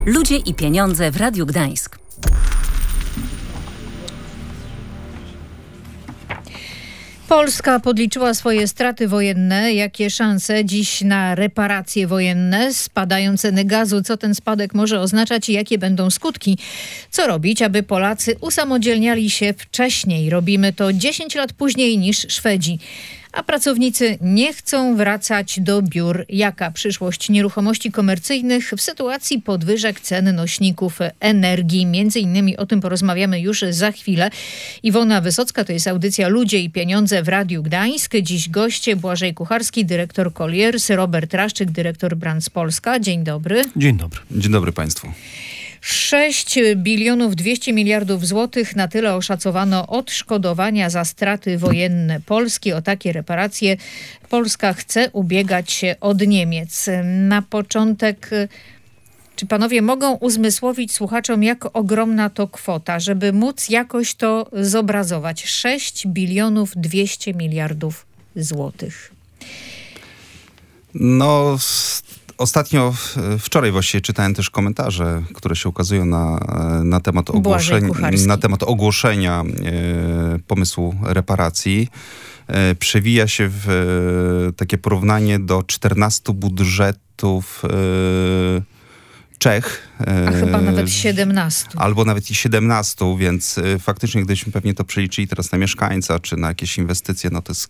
Ludzie i pieniądze w Radiu Gdańsk. Polska podliczyła swoje straty wojenne. Jakie szanse dziś na reparacje wojenne? Spadają ceny gazu. Co ten spadek może oznaczać i jakie będą skutki? Co robić, aby Polacy usamodzielniali się wcześniej? Robimy to 10 lat później niż Szwedzi. A pracownicy nie chcą wracać do biur. Jaka przyszłość nieruchomości komercyjnych w sytuacji podwyżek cen nośników energii? Między innymi o tym porozmawiamy już za chwilę. Iwona Wysocka, to jest audycja Ludzie i pieniądze w Radiu Gdańsk. Dziś goście Błażej Kucharski, dyrektor Colliers, Robert Raszczyk, dyrektor Brands Polska. Dzień dobry. Dzień dobry. Dzień dobry Państwu. 6 bilionów 200 miliardów złotych, na tyle oszacowano odszkodowania za straty wojenne Polski. O takie reparacje Polska chce ubiegać się od Niemiec. Na początek, czy panowie mogą uzmysłowić słuchaczom, jak ogromna to kwota, żeby móc jakoś to zobrazować? 6 bilionów 200 miliardów złotych. No... Ostatnio, wczoraj właściwie czytałem też komentarze, które się ukazują na temat ogłoszenia pomysłu reparacji. Przewija się w takie porównanie do 14 budżetów Czech. A chyba nawet 17. Albo nawet i 17, więc faktycznie gdybyśmy pewnie to przeliczyli teraz na mieszkańca, czy na jakieś inwestycje, no to jest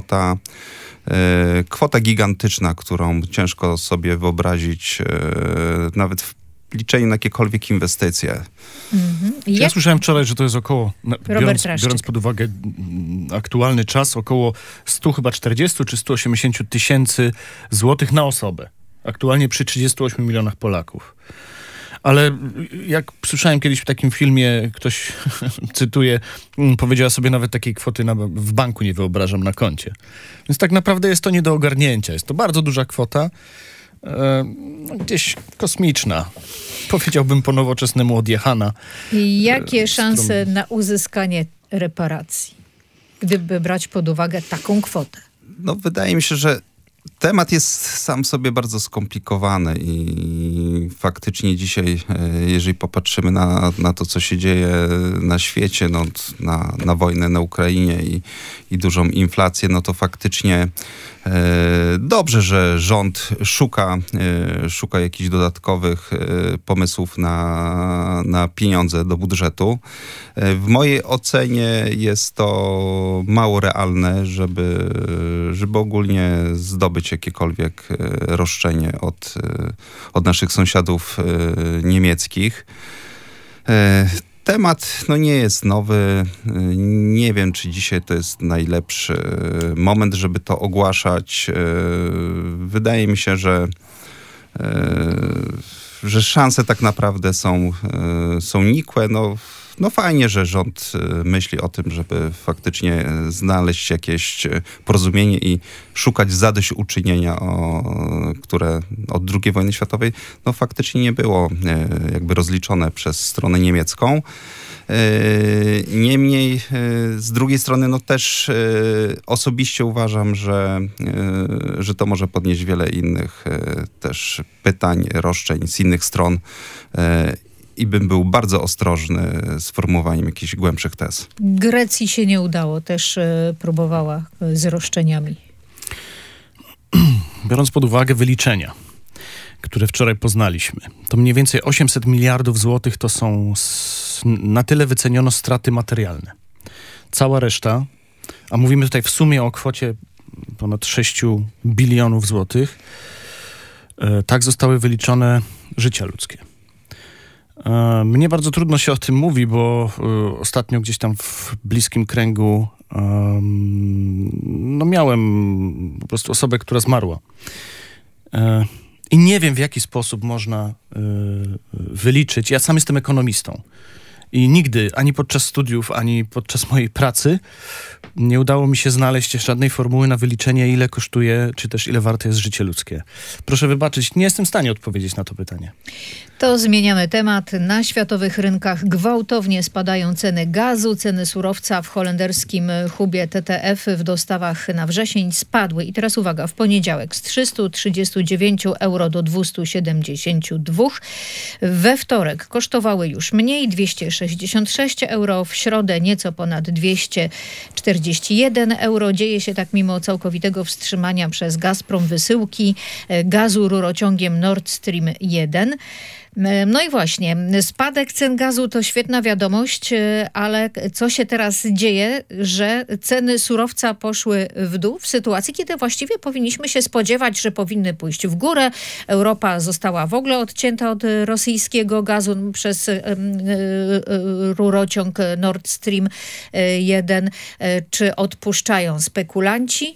kwota gigantyczna, którą ciężko sobie wyobrazić nawet w liczeniu na jakiekolwiek inwestycje. Ja słyszałem wczoraj, że to jest około, biorąc pod uwagę aktualny czas, około 100 chyba 40 czy 180 tysięcy złotych na osobę. Aktualnie przy 38 milionach Polaków. Ale jak słyszałem kiedyś w takim filmie, ktoś, cytuję, powiedziała sobie, nawet takiej kwoty w banku nie wyobrażam na koncie. Więc tak naprawdę jest to nie do ogarnięcia. Jest to bardzo duża kwota, gdzieś kosmiczna. Powiedziałbym po nowoczesnemu odjechana. I jakie szanse na uzyskanie reparacji, gdyby brać pod uwagę taką kwotę? No wydaje mi się, że temat jest sam sobie bardzo skomplikowany i faktycznie dzisiaj, jeżeli popatrzymy na to, co się dzieje na świecie, no, na wojnę na Ukrainie i dużą inflację, no to faktycznie dobrze, że rząd szuka jakichś dodatkowych pomysłów na pieniądze do budżetu. W mojej ocenie jest to mało realne, żeby ogólnie zdobyć jakiekolwiek roszczenie od naszych sąsiadów niemieckich. Temat nie jest nowy. Nie wiem, czy dzisiaj to jest najlepszy moment, żeby to ogłaszać. Wydaje mi się, że szanse tak naprawdę są nikłe. No fajnie, że rząd myśli o tym, żeby faktycznie znaleźć jakieś porozumienie i szukać zadośćuczynienia, które od II wojny światowej faktycznie nie było jakby rozliczone przez stronę niemiecką. Niemniej z drugiej strony też osobiście uważam, że to może podnieść wiele innych też pytań, roszczeń z innych stron i bym był bardzo ostrożny z formułowaniem jakichś głębszych tez. Grecji się nie udało, też próbowała z roszczeniami. Biorąc pod uwagę wyliczenia, które wczoraj poznaliśmy, to mniej więcej 800 miliardów złotych to są na tyle wyceniono straty materialne. Cała reszta, a mówimy tutaj w sumie o kwocie ponad 6 bilionów złotych, tak zostały wyliczone życia ludzkie. Mnie bardzo trudno się o tym mówi, bo ostatnio gdzieś tam w bliskim kręgu miałem po prostu osobę, która zmarła. I nie wiem, w jaki sposób można wyliczyć. Ja sam jestem ekonomistą. I nigdy, ani podczas studiów, ani podczas mojej pracy nie udało mi się znaleźć żadnej formuły na wyliczenie, ile kosztuje, czy też ile warte jest życie ludzkie. Proszę wybaczyć, nie jestem w stanie odpowiedzieć na to pytanie. To zmieniamy temat. Na światowych rynkach gwałtownie spadają ceny gazu. Ceny surowca w holenderskim hubie TTF w dostawach na wrzesień spadły. I teraz uwaga, w poniedziałek z 339 euro do 272. We wtorek kosztowały już mniej, 266 euro. W środę nieco ponad 241 euro. Dzieje się tak mimo całkowitego wstrzymania przez Gazprom wysyłki gazu rurociągiem Nord Stream 1. No i właśnie, spadek cen gazu to świetna wiadomość, ale co się teraz dzieje, że ceny surowca poszły w dół w sytuacji, kiedy właściwie powinniśmy się spodziewać, że powinny pójść w górę. Europa została w ogóle odcięta od rosyjskiego gazu przez rurociąg Nord Stream 1. Czy odpuszczają spekulanci?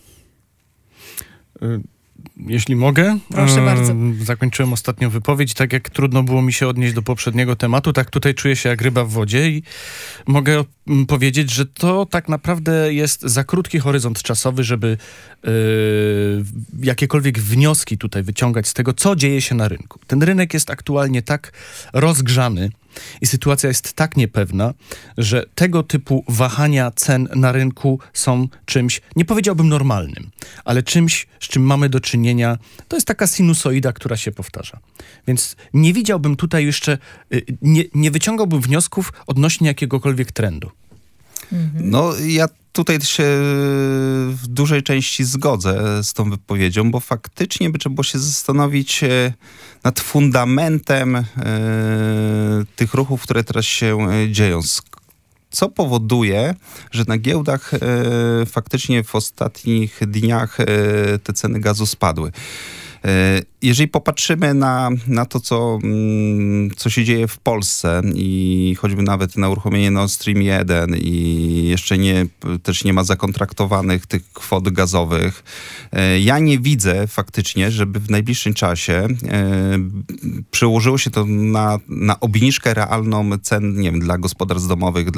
Jeśli mogę, proszę bardzo. Zakończyłem ostatnią wypowiedź. Tak jak trudno było mi się odnieść do poprzedniego tematu, tak tutaj czuję się jak ryba w wodzie i mogę powiedzieć, że to tak naprawdę jest za krótki horyzont czasowy, żeby jakiekolwiek wnioski tutaj wyciągać z tego, co dzieje się na rynku. Ten rynek jest aktualnie tak rozgrzany i sytuacja jest tak niepewna, że tego typu wahania cen na rynku są czymś, nie powiedziałbym normalnym, ale czymś, z czym mamy do czynienia. To jest taka sinusoida, która się powtarza. Więc nie widziałbym tutaj jeszcze, nie wyciągałbym wniosków odnośnie jakiegokolwiek trendu. No, ja tutaj się w dużej części zgodzę z tą wypowiedzią, bo faktycznie by trzeba było się zastanowić nad fundamentem tych ruchów, które teraz się dzieją. Co powoduje, że na giełdach faktycznie w ostatnich dniach te ceny gazu spadły. Jeżeli popatrzymy na to, co się dzieje w Polsce i choćby nawet na uruchomienie Nord Stream 1 i jeszcze też nie ma zakontraktowanych tych kwot gazowych, ja nie widzę faktycznie, żeby w najbliższym czasie przełożyło się to na obniżkę realną cen, nie wiem, dla gospodarstw domowych,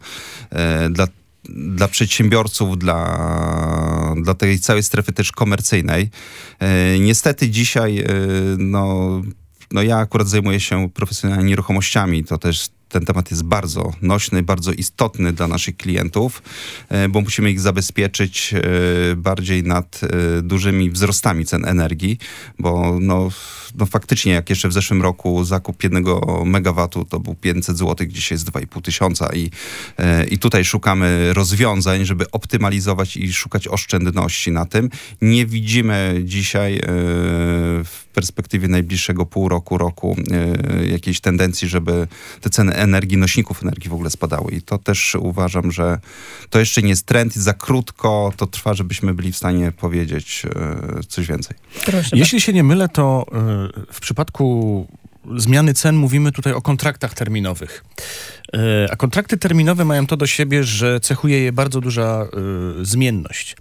dla przedsiębiorców, dla tej całej strefy też komercyjnej. Niestety dzisiaj, ja akurat zajmuję się profesjonalnie nieruchomościami, to też ten temat jest bardzo nośny, bardzo istotny dla naszych klientów, bo musimy ich zabezpieczyć bardziej nad dużymi wzrostami cen energii, bo faktycznie jak jeszcze w zeszłym roku zakup 1 megawatu to był 500 zł, dzisiaj jest 2,5 tysiąca i tutaj szukamy rozwiązań, żeby optymalizować i szukać oszczędności na tym. Nie widzimy dzisiaj w perspektywie najbliższego pół roku jakiejś tendencji, żeby te ceny energii, nośników energii w ogóle spadały. I to też uważam, że to jeszcze nie jest trend, za krótko to trwa, żebyśmy byli w stanie powiedzieć coś więcej. Proszę. Jeśli się nie mylę, to w przypadku zmiany cen mówimy tutaj o kontraktach terminowych. A kontrakty terminowe mają to do siebie, że cechuje je bardzo duża zmienność.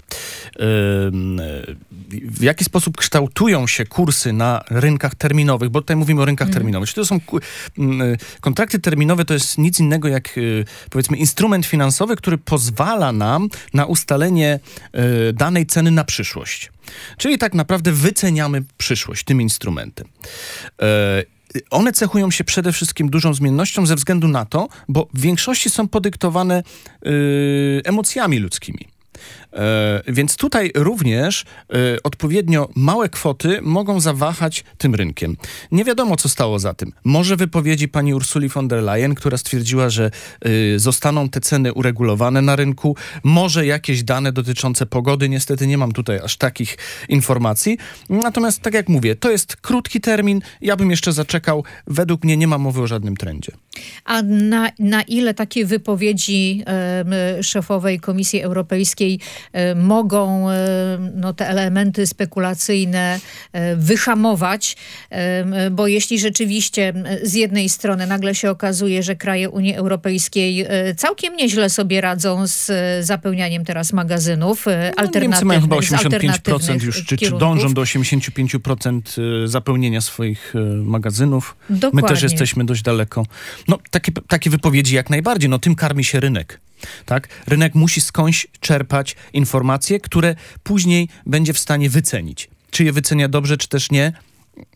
W jaki sposób kształtują się kursy na rynkach terminowych, bo tutaj mówimy o rynkach terminowych. Czyli to są kontrakty terminowe, to jest nic innego jak powiedzmy instrument finansowy, który pozwala nam na ustalenie danej ceny na przyszłość. Czyli tak naprawdę wyceniamy przyszłość tym instrumentem. One cechują się przede wszystkim dużą zmiennością ze względu na to, bo w większości są podyktowane emocjami ludzkimi. Więc tutaj również odpowiednio małe kwoty mogą zawahać tym rynkiem. Nie wiadomo, co stało za tym. Może wypowiedzi pani Ursuli von der Leyen, która stwierdziła, że zostaną te ceny uregulowane na rynku. Może jakieś dane dotyczące pogody. Niestety nie mam tutaj aż takich informacji. Natomiast, tak jak mówię, to jest krótki termin. Ja bym jeszcze zaczekał. Według mnie nie ma mowy o żadnym trendzie. A na ile takie wypowiedzi szefowej Komisji Europejskiej mogą te elementy spekulacyjne wyhamować, bo jeśli rzeczywiście z jednej strony nagle się okazuje, że kraje Unii Europejskiej całkiem nieźle sobie radzą z zapełnianiem teraz magazynów alternatywnych. Niemcy mają chyba 85% już, czy dążą do 85% zapełnienia swoich magazynów. Dokładnie. My też jesteśmy dość daleko. Takie wypowiedzi jak najbardziej, tym karmi się rynek. Tak? Rynek musi skądś czerpać informacje, które później będzie w stanie wycenić. Czy je wycenia dobrze, czy też nie,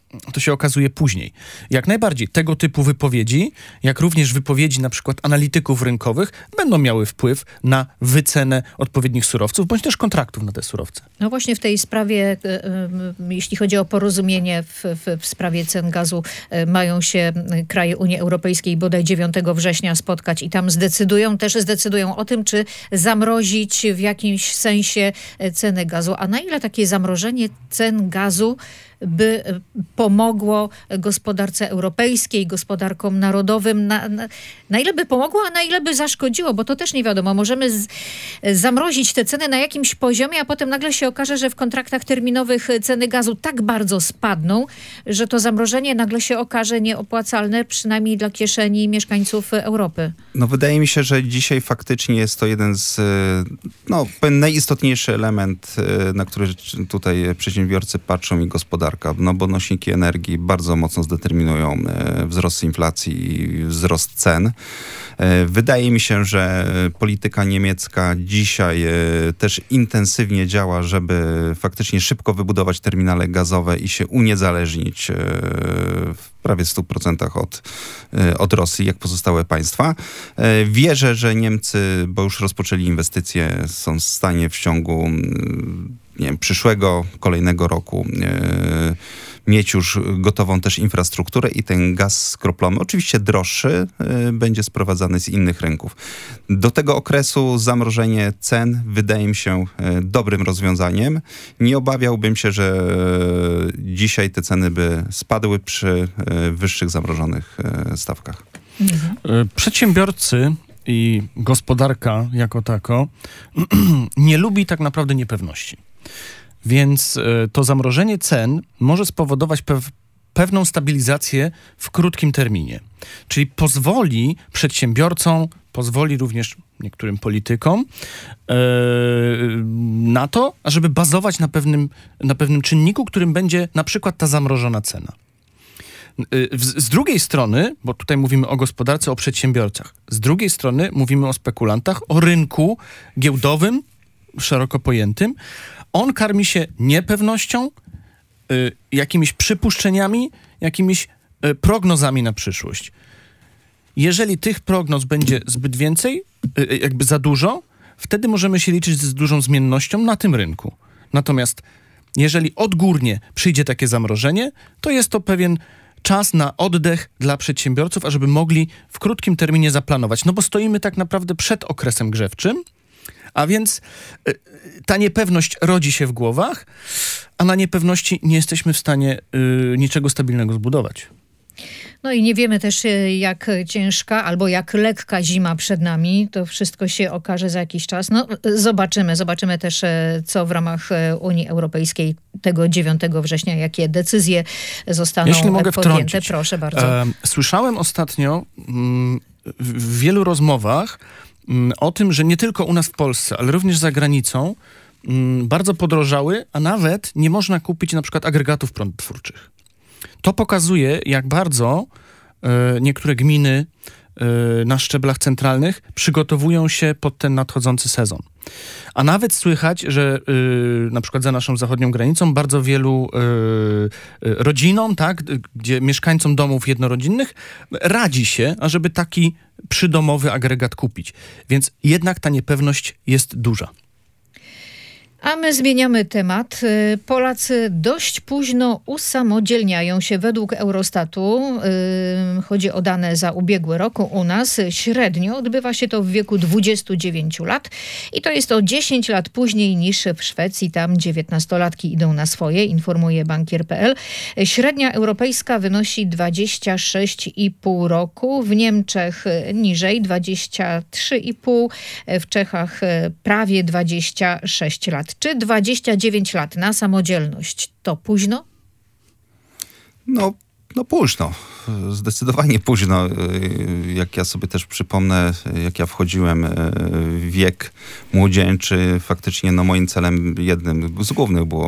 to się okazuje później. Jak najbardziej tego typu wypowiedzi, jak również wypowiedzi na przykład analityków rynkowych będą miały wpływ na wycenę odpowiednich surowców, bądź też kontraktów na te surowce. No właśnie w tej sprawie, jeśli chodzi o porozumienie w sprawie cen gazu, mają się kraje Unii Europejskiej bodaj 9 września spotkać i tam zdecydują o tym, czy zamrozić w jakimś sensie ceny gazu. A na ile takie zamrożenie cen gazu by pomogło gospodarce europejskiej, gospodarkom narodowym, na ile by pomogło, a na ile by zaszkodziło, bo to też nie wiadomo. Możemy zamrozić te ceny na jakimś poziomie, a potem nagle się okaże, że w kontraktach terminowych ceny gazu tak bardzo spadną, że to zamrożenie nagle się okaże nieopłacalne, przynajmniej dla kieszeni mieszkańców Europy. No wydaje mi się, że dzisiaj faktycznie jest to jeden z, najistotniejszy element, na który tutaj przedsiębiorcy patrzą i gospodarka. No bo nośniki energii bardzo mocno zdeterminują wzrost inflacji i wzrost cen. Wydaje mi się, że polityka niemiecka dzisiaj też intensywnie działa, żeby faktycznie szybko wybudować terminale gazowe i się uniezależnić w prawie 100% od Rosji, jak pozostałe państwa. Wierzę, że Niemcy, bo już rozpoczęli inwestycje, są w stanie w ciągu przyszłego, kolejnego roku mieć już gotową też infrastrukturę i ten gaz skroplomy, oczywiście droższy, będzie sprowadzany z innych rynków. Do tego okresu zamrożenie cen wydaje mi się dobrym rozwiązaniem. Nie obawiałbym się, że dzisiaj te ceny by spadły przy wyższych zamrożonych stawkach. Przedsiębiorcy i gospodarka jako tako nie lubi tak naprawdę niepewności. Więc to zamrożenie cen może spowodować pewną stabilizację w krótkim terminie. Czyli pozwoli przedsiębiorcom, pozwoli również niektórym politykom na to, ażeby bazować na pewnym czynniku, którym będzie na przykład ta zamrożona cena. Z drugiej strony, bo tutaj mówimy o gospodarce, o przedsiębiorcach, z drugiej strony mówimy o spekulantach, o rynku giełdowym, szeroko pojętym. On karmi się niepewnością, jakimiś przypuszczeniami, jakimiś prognozami na przyszłość. Jeżeli tych prognoz będzie zbyt więcej, jakby za dużo, wtedy możemy się liczyć z dużą zmiennością na tym rynku. Natomiast jeżeli odgórnie przyjdzie takie zamrożenie, to jest to pewien czas na oddech dla przedsiębiorców, ażeby mogli w krótkim terminie zaplanować. No bo stoimy tak naprawdę przed okresem grzewczym, a więc ta niepewność rodzi się w głowach, a na niepewności nie jesteśmy w stanie niczego stabilnego zbudować. No i nie wiemy też, jak ciężka albo jak lekka zima przed nami. To wszystko się okaże za jakiś czas. No zobaczymy też, co w ramach Unii Europejskiej tego 9 września, jakie decyzje zostaną Jeśli mogę podjęte. Wtrącić. Proszę bardzo. Słyszałem ostatnio w wielu rozmowach o tym, że nie tylko u nas w Polsce, ale również za granicą bardzo podrożały, a nawet nie można kupić na przykład agregatów prądotwórczych. To pokazuje, jak bardzo niektóre gminy na szczeblach centralnych przygotowują się pod ten nadchodzący sezon. A nawet słychać, że na przykład za naszą zachodnią granicą bardzo wielu rodzinom, tak, gdzie mieszkańcom domów jednorodzinnych radzi się, ażeby taki przydomowy agregat kupić. Więc jednak ta niepewność jest duża. A my zmieniamy temat. Polacy dość późno usamodzielniają się według Eurostatu. Chodzi o dane za ubiegły rok u nas. Średnio odbywa się to w wieku 29 lat i to jest o 10 lat później niż w Szwecji. Tam 19-latki idą na swoje, informuje bankier.pl. Średnia europejska wynosi 26,5 roku. W Niemczech niżej 23,5. W Czechach prawie 26 lat. Czy 29 lat na samodzielność to późno? No późno. Zdecydowanie późno. Jak ja sobie też przypomnę, jak ja wchodziłem w wiek młodzieńczy, faktycznie moim celem jednym z głównych było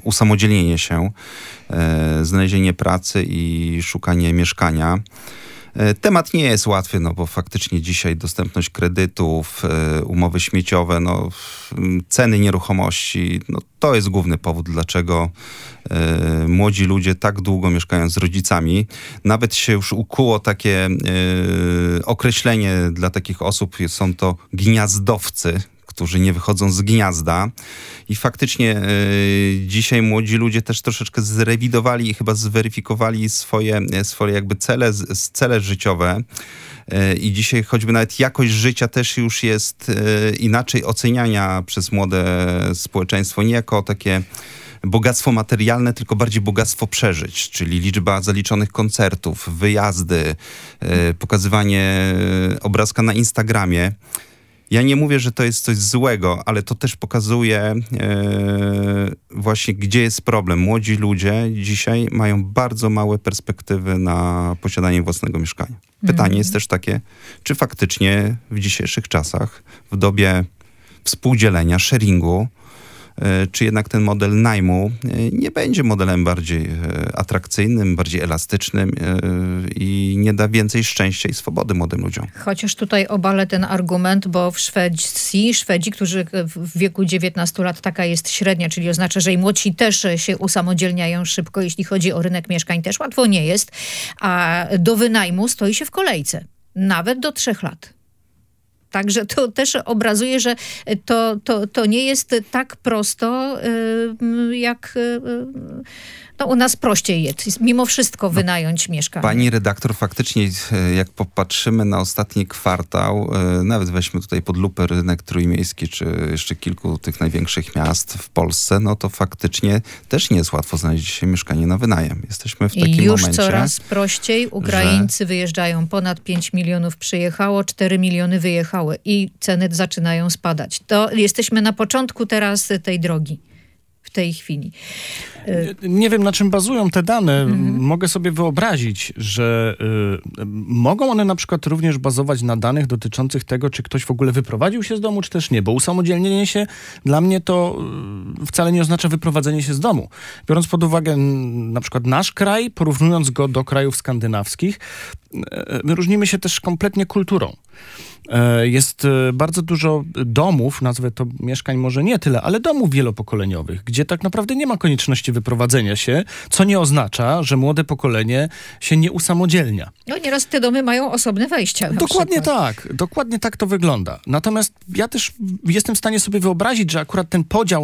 usamodzielnienie się, znalezienie pracy i szukanie mieszkania. Temat nie jest łatwy, no bo faktycznie dzisiaj dostępność kredytów, umowy śmieciowe, no, ceny nieruchomości, no to jest główny powód, dlaczego młodzi ludzie tak długo mieszkają z rodzicami. Nawet się już ukuło takie określenie dla takich osób, są to gniazdowcy, którzy nie wychodzą z gniazda. I faktycznie dzisiaj młodzi ludzie też troszeczkę zrewidowali i chyba zweryfikowali swoje jakby cele życiowe. I dzisiaj choćby nawet jakość życia też już jest inaczej oceniania przez młode społeczeństwo. Nie jako takie bogactwo materialne, tylko bardziej bogactwo przeżyć, czyli liczba zaliczonych koncertów, wyjazdy, pokazywanie obrazka na Instagramie. Ja nie mówię, że to jest coś złego, ale to też pokazuje właśnie, gdzie jest problem. Młodzi ludzie dzisiaj mają bardzo małe perspektywy na posiadanie własnego mieszkania. Pytanie jest też takie, czy faktycznie w dzisiejszych czasach, w dobie współdzielenia, sharingu, czy jednak ten model najmu nie będzie modelem bardziej atrakcyjnym, bardziej elastycznym i nie da więcej szczęścia i swobody młodym ludziom. Chociaż tutaj obalę ten argument, bo w Szwedzi, którzy w wieku 19 lat, taka jest średnia, czyli oznacza, że i młodsi też się usamodzielniają szybko, jeśli chodzi o rynek mieszkań, też łatwo nie jest, a do wynajmu stoi się w kolejce, nawet do 3 lat. Także to też obrazuje, że to nie jest tak prosto, jak no, u nas prościej jest. Mimo wszystko wynająć mieszkanie. Pani redaktor, faktycznie jak popatrzymy na ostatni kwartał, nawet weźmy tutaj pod lupę rynek trójmiejski, czy jeszcze kilku tych największych miast w Polsce, no to faktycznie też nie jest łatwo znaleźć dzisiaj mieszkanie na wynajem. Jesteśmy w takim momencie. I już coraz prościej. Ukraińcy wyjeżdżają. Ponad 5 milionów przyjechało, 4 miliony wyjechały i ceny zaczynają spadać. To jesteśmy na początku teraz tej drogi. W tej chwili. Nie wiem, na czym bazują te dane. Mogę sobie wyobrazić, że mogą one na przykład również bazować na danych dotyczących tego, czy ktoś w ogóle wyprowadził się z domu, czy też nie. Bo usamodzielnienie się dla mnie to wcale nie oznacza wyprowadzenie się z domu. Biorąc pod uwagę na przykład nasz kraj, porównując go do krajów skandynawskich, my różnimy się też kompletnie kulturą. Jest bardzo dużo domów, nazwę to mieszkań może nie tyle, ale domów wielopokoleniowych, gdzie tak naprawdę nie ma konieczności wyprowadzenia się, co nie oznacza, że młode pokolenie się nie usamodzielnia. No nieraz te domy mają osobne wejścia. Dokładnie tak to wygląda. Natomiast ja też jestem w stanie sobie wyobrazić, że akurat ten podział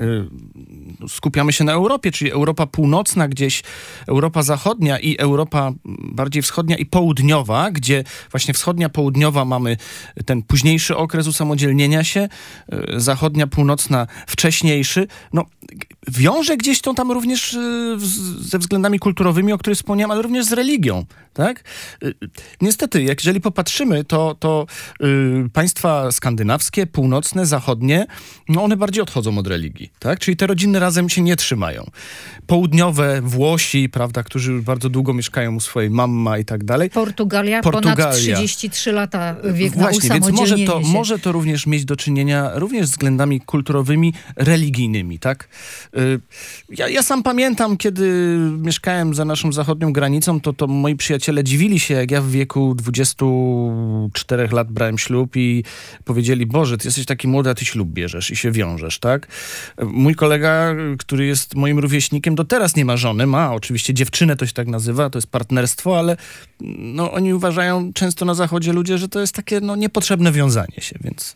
skupiamy się na Europie, czyli Europa północna, gdzieś Europa zachodnia i Europa bardziej wschodnia i południowa, gdzie właśnie wschodnia, południowa mamy ten późniejszy okres usamodzielnienia się, zachodnia, północna wcześniejszy. No, wiąże gdzieś to tam również ze względami kulturowymi, o których wspomniałem, ale również z religią, tak? Niestety, jeżeli popatrzymy, to państwa skandynawskie, północne, zachodnie, no one bardziej odchodzą od religii, tak? Czyli te rodziny razem się nie trzymają. Południowe, Włosi, prawda, którzy już bardzo długo mieszkają u swojej mamma i tak dalej. Portugalia, ponad 33 lata wiek na usamodzielnienie więc się. może to również mieć do czynienia również z względami kulturowymi, religijnymi, tak? Ja sam pamiętam, kiedy mieszkałem za naszą zachodnią granicą, to moi przyjaciele dziwili się, jak ja w wieku 24 lat brałem ślub i powiedzieli: Boże, ty jesteś taki młody, a ty ślub bierzesz i się wiążesz, tak? Mój kolega, który jest moim rówieśnikiem, do teraz nie ma żony, ma oczywiście dziewczynę, to się tak nazywa, to jest partnerstwo, ale no, oni uważają często na zachodzie ludzie, że to jest takie niepotrzebne wiązanie się, więc...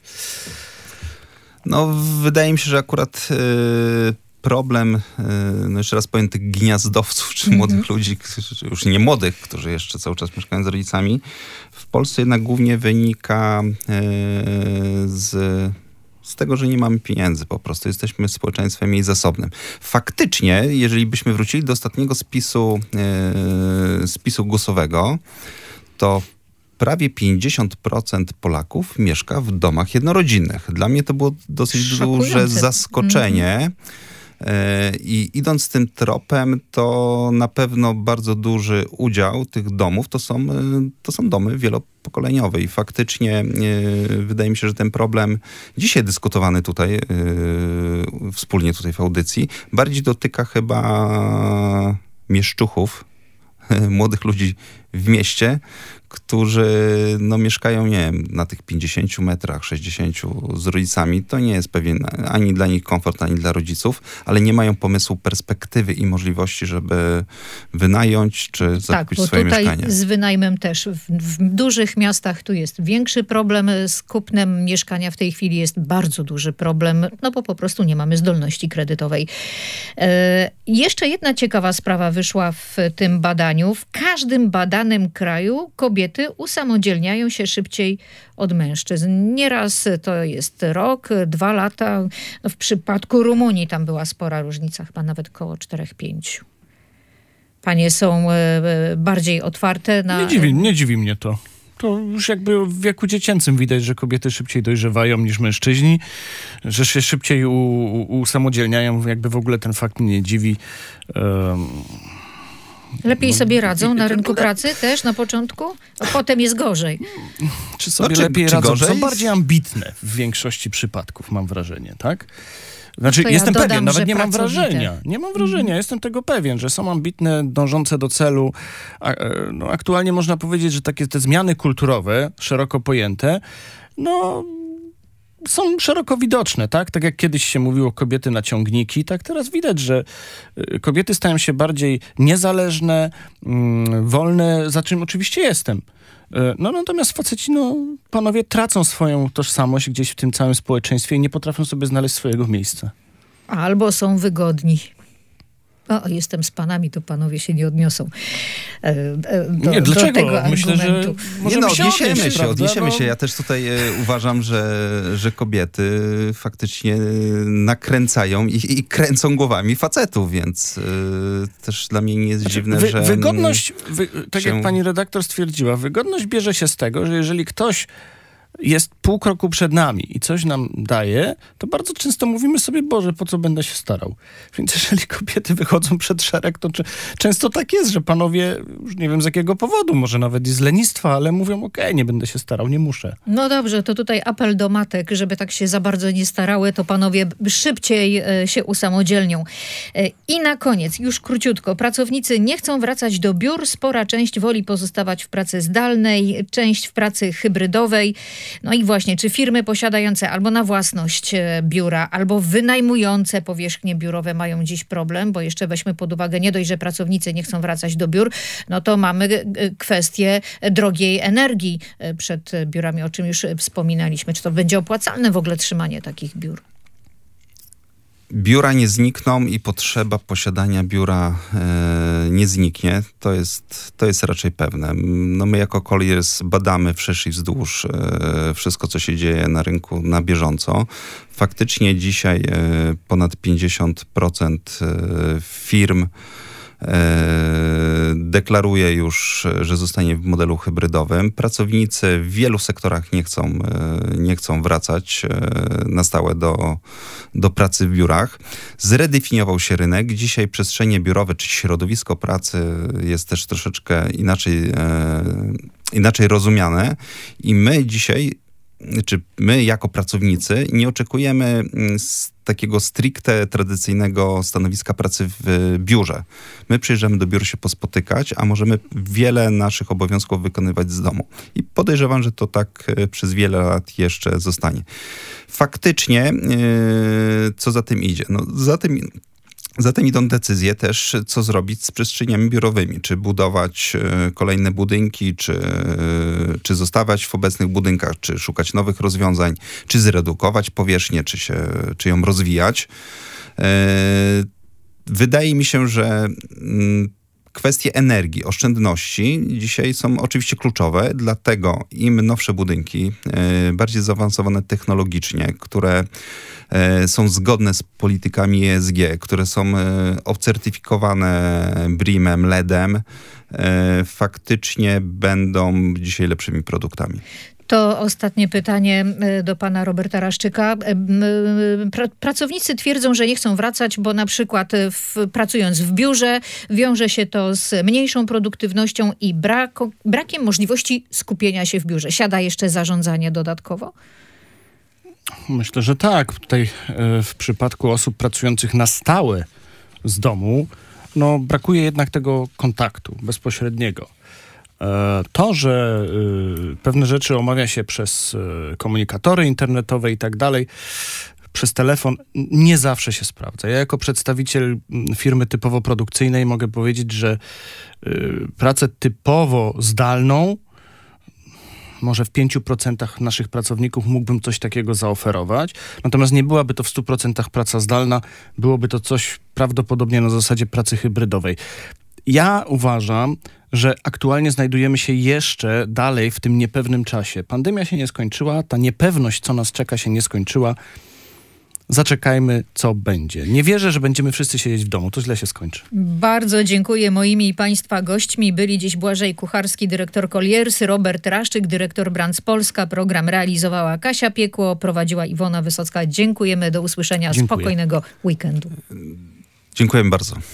No, wydaje mi się, że akurat problem, jeszcze raz powiem, tych gniazdowców, czy młodych ludzi, już nie młodych, którzy jeszcze cały czas mieszkają z rodzicami, w Polsce jednak głównie wynika z tego, że nie mamy pieniędzy po prostu. Jesteśmy społeczeństwem mniej zasobnym. Faktycznie, jeżeli byśmy wrócili do ostatniego spisu GUS-owego, to prawie 50% Polaków mieszka w domach jednorodzinnych. Dla mnie to było dosyć duże zaskoczenie. I idąc tym tropem, to na pewno bardzo duży udział tych domów to są domy wielopokoleniowe. I faktycznie wydaje mi się, że ten problem dzisiaj dyskutowany tutaj, wspólnie tutaj w audycji, bardziej dotyka chyba mieszczuchów, młodych ludzi w mieście, którzy mieszkają, nie wiem, na tych 50 metrach, 60 z rodzicami. To nie jest pewien ani dla nich komfort, ani dla rodziców, ale nie mają pomysłu, perspektywy i możliwości, żeby wynająć czy zakupić swoje mieszkanie. Tak, bo tutaj z wynajmem też. W dużych miastach tu jest większy problem. Z kupnem mieszkania w tej chwili jest bardzo duży problem, bo po prostu nie mamy zdolności kredytowej. Jeszcze jedna ciekawa sprawa wyszła w tym badaniu. W każdym badanym kraju kobiety usamodzielniają się szybciej od mężczyzn. Nieraz to jest rok, 2 lata. W przypadku Rumunii tam była spora różnica, chyba nawet koło 4-5. Panie są bardziej otwarte na... Nie dziwi mnie to. To już jakby w wieku dziecięcym widać, że kobiety szybciej dojrzewają niż mężczyźni, że się szybciej usamodzielniają. Jakby w ogóle ten fakt mnie nie dziwi. Lepiej sobie radzą na rynku pracy też na początku, a potem jest gorzej. Czy sobie lepiej radzą? Gorzej? Są bardziej ambitne w większości przypadków, mam wrażenie, tak? Znaczy, jestem pewien, nawet nie mam wrażenia. Nie mam wrażenia, jestem tego pewien, że są ambitne, dążące do celu. Aktualnie można powiedzieć, że takie te zmiany kulturowe, szeroko pojęte, są szeroko widoczne, tak? Tak jak kiedyś się mówiło kobiety na ciągniki, tak teraz widać, że kobiety stają się bardziej niezależne, wolne, za czym oczywiście jestem. Natomiast faceci, panowie tracą swoją tożsamość gdzieś w tym całym społeczeństwie i nie potrafią sobie znaleźć swojego miejsca. Albo są wygodni. Jestem z panami, to panowie się nie odniosą dlaczego? do tego Myślę, argumentu. Że odniesiemy się. Ja też tutaj uważam, że kobiety faktycznie nakręcają i kręcą głowami facetów, więc też dla mnie nie jest dziwne, że... Wygodność, jak pani redaktor stwierdziła, wygodność bierze się z tego, że jeżeli ktoś jest pół kroku przed nami i coś nam daje, to bardzo często mówimy sobie, Boże, po co będę się starał? Więc jeżeli kobiety wychodzą przed szereg, to często tak jest, że panowie, już nie wiem z jakiego powodu, może nawet i z lenistwa, ale mówią, okej, nie będę się starał, nie muszę. No dobrze, to tutaj apel do matek, żeby tak się za bardzo nie starały, to panowie szybciej się usamodzielnią. I na koniec, już króciutko, pracownicy nie chcą wracać do biur, spora część woli pozostawać w pracy zdalnej, część w pracy hybrydowej. No i właśnie, czy firmy posiadające albo na własność biura, albo wynajmujące powierzchnie biurowe mają dziś problem, bo jeszcze weźmy pod uwagę nie dość, że pracownicy nie chcą wracać do biur, to mamy kwestię drogiej energii przed biurami, o czym już wspominaliśmy. Czy to będzie opłacalne w ogóle trzymanie takich biur? Biura nie znikną i potrzeba posiadania biura nie zniknie. To jest raczej pewne. My jako Colliers badamy wszerz i wzdłuż wszystko, co się dzieje na rynku na bieżąco. Faktycznie dzisiaj ponad 50% firm deklaruje już, że zostanie w modelu hybrydowym. Pracownicy w wielu sektorach nie chcą wracać na stałe do pracy w biurach. Zredefiniował się rynek. Dzisiaj przestrzenie biurowe czy środowisko pracy jest też troszeczkę inaczej rozumiane i my dzisiaj, czy my jako pracownicy nie oczekujemy takiego stricte tradycyjnego stanowiska pracy w biurze. My przyjeżdżamy do biura się pospotykać, a możemy wiele naszych obowiązków wykonywać z domu. I podejrzewam, że to tak przez wiele lat jeszcze zostanie. Faktycznie, co za tym idzie? Zatem idą decyzje też, co zrobić z przestrzeniami biurowymi. Czy budować kolejne budynki, czy zostawać w obecnych budynkach, czy szukać nowych rozwiązań, czy zredukować powierzchnię, czy ją rozwijać. Wydaje mi się, że kwestie energii, oszczędności dzisiaj są oczywiście kluczowe, dlatego im nowsze budynki, bardziej zaawansowane technologicznie, które są zgodne z politykami ESG, które są obcertyfikowane BREEAM-em, LEED-em, faktycznie będą dzisiaj lepszymi produktami. To ostatnie pytanie do pana Roberta Raszczyka. Pracownicy twierdzą, że nie chcą wracać, bo na przykład pracując w biurze wiąże się to z mniejszą produktywnością i brakiem możliwości skupienia się w biurze. Siada jeszcze zarządzanie dodatkowo? Myślę, że tak. Tutaj w przypadku osób pracujących na stałe z domu, brakuje jednak tego kontaktu bezpośredniego. To, że pewne rzeczy omawia się przez komunikatory internetowe i tak dalej, przez telefon, nie zawsze się sprawdza. Ja jako przedstawiciel firmy typowo produkcyjnej mogę powiedzieć, że pracę typowo zdalną, może w 5% naszych pracowników mógłbym coś takiego zaoferować. Natomiast nie byłaby to w 100% praca zdalna, byłoby to coś prawdopodobnie na zasadzie pracy hybrydowej. Ja uważam, że aktualnie znajdujemy się jeszcze dalej w tym niepewnym czasie. Pandemia się nie skończyła, ta niepewność, co nas czeka, się nie skończyła. Zaczekajmy, co będzie. Nie wierzę, że będziemy wszyscy siedzieć w domu. To źle się skończy. Bardzo dziękuję. Moimi i Państwa gośćmi byli dziś Błażej Kucharski, dyrektor Colliers, Robert Raszczyk, dyrektor Brands Polska. Program realizowała Kasia Piekło, prowadziła Iwona Wysocka. Dziękujemy. Do usłyszenia. Dziękuję. Spokojnego weekendu. Dziękuję bardzo.